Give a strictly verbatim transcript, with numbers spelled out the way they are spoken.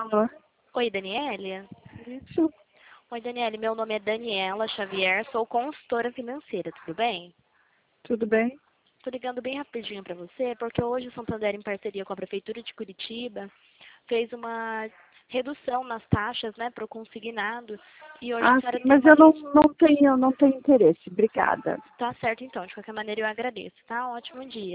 Alô? Oi, Daniele? Isso, Oi, Daniele, meu nome é Daniela Xavier, sou consultora financeira, tudo bem? tudo bem? Tô ligando bem rapidinho para você, porque hoje o Santander, em parceria com a Prefeitura de Curitiba, fez uma redução nas taxas, né, para o consignado, e hoje a Ah, sim, senhora tem mas uma eu não, lista. não tenho, não tenho interesse. Obrigada. Tá certo, então, de qualquer maneira eu agradeço, tá? Um ótimo dia.